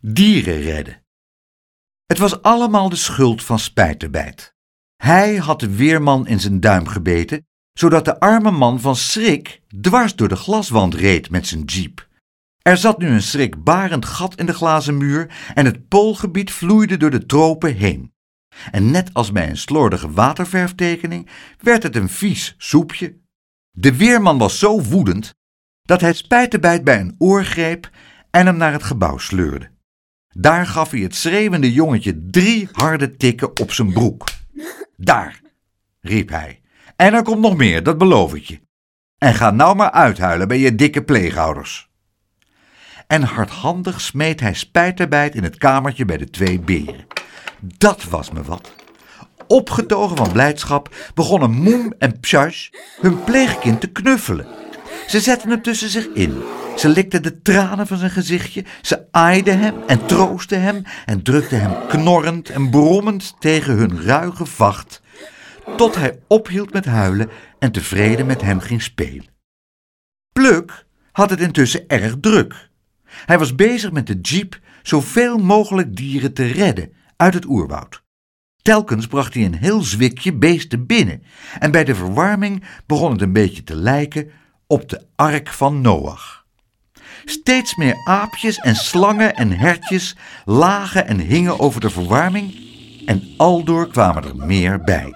Dieren redden. Het was allemaal de schuld van Spijterbijt. Hij had de weerman in zijn duim gebeten, zodat de arme man van schrik dwars door de glaswand reed met zijn jeep. Er zat nu een schrikbarend gat in de glazen muur en het poolgebied vloeide door de tropen heen. En net als bij een slordige waterverftekening werd het een vies soepje. De weerman was zo woedend dat hij Spijterbijt bij een oor greep en hem naar het gebouw sleurde. Daar gaf hij het schreeuwende jongetje 3 harde tikken op zijn broek. Daar, riep hij. En er komt nog meer, dat beloof ik je. En ga nou maar uithuilen bij je dikke pleegouders. En hardhandig smeet hij Spijterbijt in het kamertje bij de 2 beren. Dat was me wat. Opgetogen van blijdschap begonnen Moem en Psjas hun pleegkind te knuffelen. Ze zetten hem tussen zich in. Ze likten de tranen van zijn gezichtje. Ze aaiden hem en troostten hem en drukten hem knorrend en brommend tegen hun ruige vacht, tot hij ophield met huilen en tevreden met hen ging spelen. Pluk had het intussen erg druk. Hij was bezig met de jeep zoveel mogelijk dieren te redden uit het oerwoud. Telkens bracht hij een heel zwikje beesten binnen en bij de verwarming begon het een beetje te lijken op de ark van Noach. Steeds meer aapjes en slangen en hertjes lagen en hingen over de verwarming en aldoor kwamen er meer bij.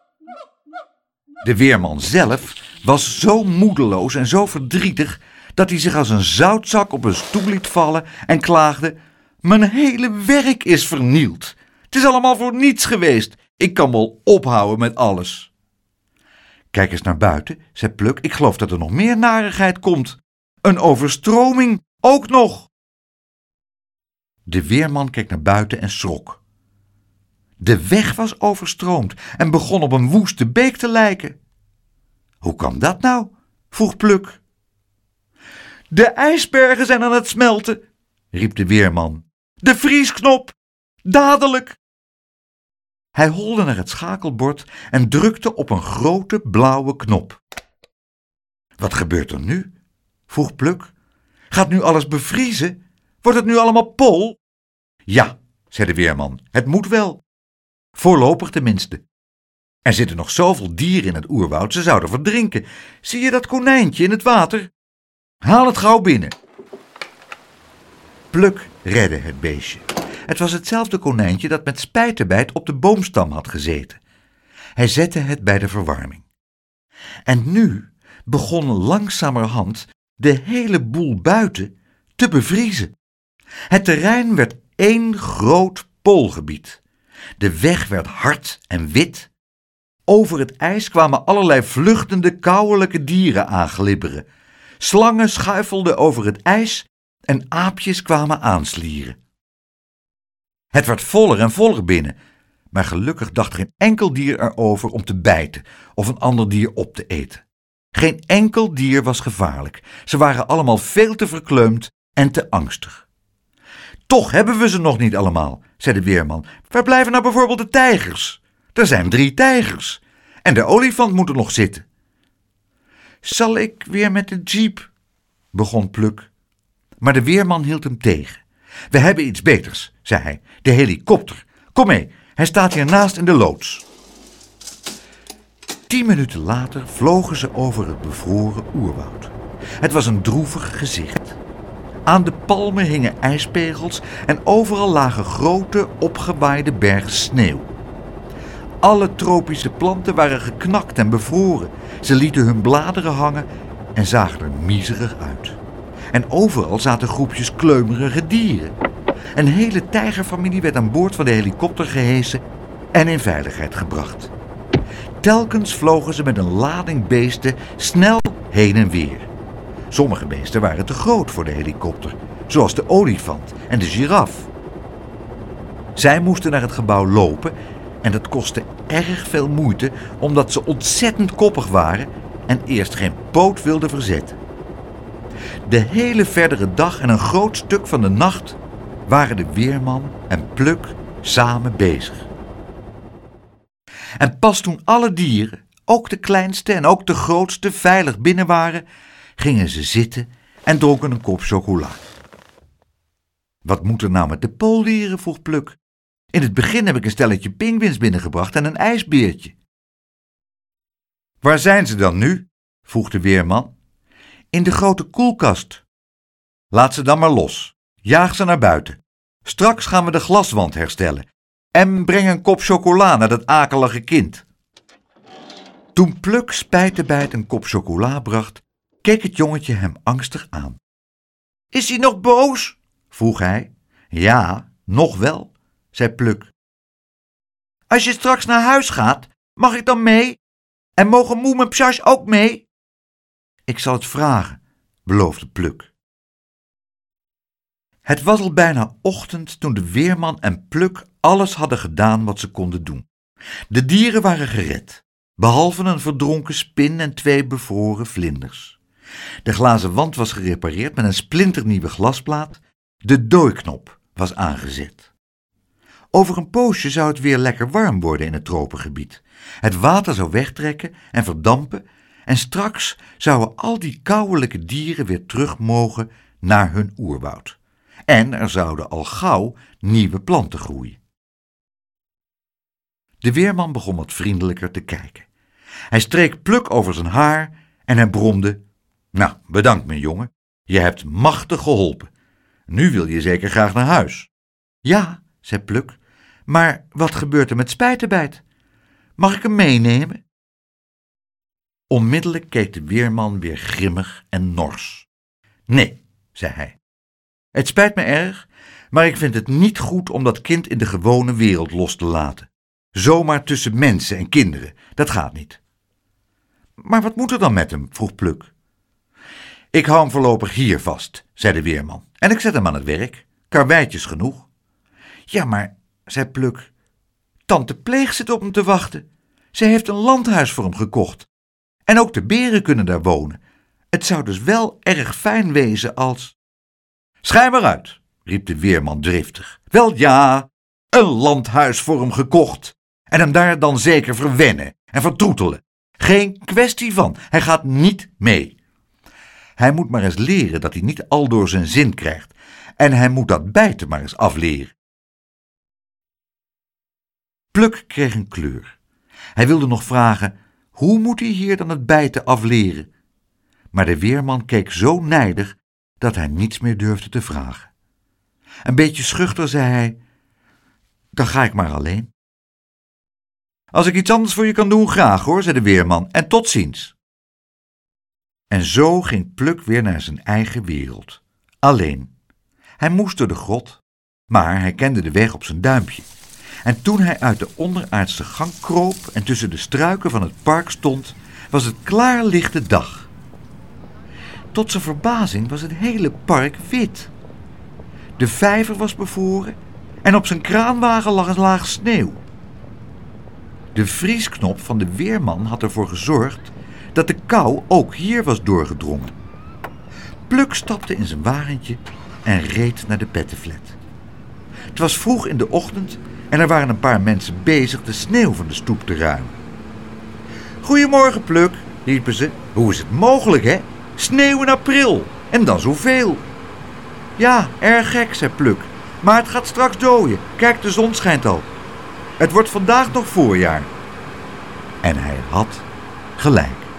De weerman zelf was zo moedeloos en zo verdrietig dat hij zich als een zoutzak op een stoel liet vallen en klaagde: "Mijn hele werk is vernield. Het is allemaal voor niets geweest. Ik kan wel ophouden met alles." "Kijk eens naar buiten," zei Pluk. "Ik geloof dat er nog meer narigheid komt. Een overstroming, ook nog." De weerman keek naar buiten en schrok. De weg was overstroomd en begon op een woeste beek te lijken. "Hoe kan dat nou?" vroeg Pluk. "De ijsbergen zijn aan het smelten," riep de weerman. "De vriesknop, dadelijk!" Hij holde naar het schakelbord en drukte op een grote blauwe knop. "Wat gebeurt er nu?" vroeg Pluk. "Gaat nu alles bevriezen? Wordt het nu allemaal pool?" "Ja," zei de weerman, "het moet wel. Voorlopig tenminste. Er zitten nog zoveel dieren in het oerwoud, ze zouden verdrinken. Zie je dat konijntje in het water? Haal het gauw binnen." Pluk redde het beestje. Het was hetzelfde konijntje dat met Spijterbijt op de boomstam had gezeten. Hij zette het bij de verwarming. En nu begon langzamerhand de hele boel buiten te bevriezen. Het terrein werd 1 groot poolgebied. De weg werd hard en wit. Over het ijs kwamen allerlei vluchtende, kauwelijke dieren aanglibberen. Slangen schuifelden over het ijs en aapjes kwamen aanslieren. Het werd voller en voller binnen, maar gelukkig dacht geen enkel dier erover om te bijten of een ander dier op te eten. Geen enkel dier was gevaarlijk. Ze waren allemaal veel te verkleumd en te angstig. "Toch hebben we ze nog niet allemaal," zei de weerman. "Waar blijven nou bijvoorbeeld de tijgers? Er zijn 3 tijgers. En de olifant moet er nog zitten." "Zal ik weer met de jeep?" begon Pluk. Maar de weerman hield hem tegen. "We hebben iets beters," zei hij. "De helikopter. Kom mee, hij staat hier naast in de loods." 10 minuten later vlogen ze over het bevroren oerwoud. Het was een droevig gezicht. Aan de palmen hingen ijspegels en overal lagen grote, opgewaaide bergen sneeuw. Alle tropische planten waren geknakt en bevroren. Ze lieten hun bladeren hangen en zagen er miserig uit. En overal zaten groepjes kleumerige dieren. Een hele tijgerfamilie werd aan boord van de helikopter gehesen en in veiligheid gebracht. Telkens vlogen ze met een lading beesten snel heen en weer. Sommige beesten waren te groot voor de helikopter, zoals de olifant en de giraf. Zij moesten naar het gebouw lopen en dat kostte erg veel moeite, omdat ze ontzettend koppig waren en eerst geen poot wilden verzetten. De hele verdere dag en een groot stuk van de nacht waren de weerman en Pluk samen bezig. En pas toen alle dieren, ook de kleinste en ook de grootste, veilig binnen waren, gingen ze zitten en dronken een kop chocola. Wat moet er nou met de pooldieren, vroeg Pluk. In het begin heb ik een stelletje pinguïns binnengebracht en een ijsbeertje. Waar zijn ze dan nu? Vroeg de weerman. In de grote koelkast. Laat ze dan maar los. Jaag ze naar buiten. Straks gaan we de glaswand herstellen. En breng een kop chocola naar dat akelige kind. Toen Pluk Spijtebijt een kop chocola bracht, keek het jongetje hem angstig aan. Is hij nog boos? Vroeg hij. Ja, nog wel, zei Pluk. Als je straks naar huis gaat, mag ik dan mee? En mogen Moem en Psjas ook mee? Ik zal het vragen, beloofde Pluk. Het was al bijna ochtend toen de weerman en Pluk alles hadden gedaan wat ze konden doen. De dieren waren gered, behalve een verdronken spin en 2 bevroren vlinders. De glazen wand was gerepareerd met een splinternieuwe glasplaat. De dooiknop was aangezet. Over een poosje zou het weer lekker warm worden in het tropengebied. Het water zou wegtrekken en verdampen en straks zouden al die kauwelijke dieren weer terug mogen naar hun oerwoud. En er zouden al gauw nieuwe planten groeien. De weerman begon wat vriendelijker te kijken. Hij streek Pluk over zijn haar en hij bromde: Nou, bedankt mijn jongen, je hebt machtig geholpen. Nu wil je zeker graag naar huis. Ja, zei Pluk, maar wat gebeurt er met Spijtebijt? Mag ik hem meenemen? Onmiddellijk keek de weerman weer grimmig en nors. Nee, zei hij. Het spijt me erg, maar ik vind het niet goed om dat kind in de gewone wereld los te laten. Zomaar tussen mensen en kinderen, dat gaat niet. Maar wat moet er dan met hem? Vroeg Pluk. Ik hou hem voorlopig hier vast, zei de weerman, en ik zet hem aan het werk. Karweitjes genoeg. Ja, maar, zei Pluk, tante Pleeg zit op hem te wachten. Ze heeft een landhuis voor hem gekocht. En ook de beren kunnen daar wonen. Het zou dus wel erg fijn wezen als... Schei maar uit, riep de weerman driftig. Wel ja, een landhuis voor hem gekocht. En hem daar dan zeker verwennen en vertroetelen. Geen kwestie van, hij gaat niet mee. Hij moet maar eens leren dat hij niet al door zijn zin krijgt. En hij moet dat bijten maar eens afleren. Pluk kreeg een kleur. Hij wilde nog vragen, hoe moet hij hier dan het bijten afleren? Maar de weerman keek zo nijdig dat hij niets meer durfde te vragen. Een beetje schuchter zei hij, dan ga ik maar alleen. Als ik iets anders voor je kan doen, graag hoor, zei de weerman, en tot ziens. En zo ging Pluk weer naar zijn eigen wereld, alleen. Hij moest door de grot, maar hij kende de weg op zijn duimpje. En toen hij uit de onderaardse gang kroop en tussen de struiken van het park stond, was het klaarlichte dag. Tot zijn verbazing was het hele park wit. De vijver was bevroren en op zijn kraanwagen lag een laag sneeuw. De vriesknop van de weerman had ervoor gezorgd dat de kou ook hier was doorgedrongen. Pluk stapte in zijn wagentje en reed naar de pettenflat. Het was vroeg in de ochtend en er waren een paar mensen bezig de sneeuw van de stoep te ruimen. Goedemorgen, Pluk, riepen ze. Hoe is het mogelijk, hè? Sneeuw in april en dan zoveel. Ja, erg gek, zei Pluk, maar het gaat straks dooien. Kijk, de zon schijnt al. Het wordt vandaag nog voorjaar. En hij had gelijk.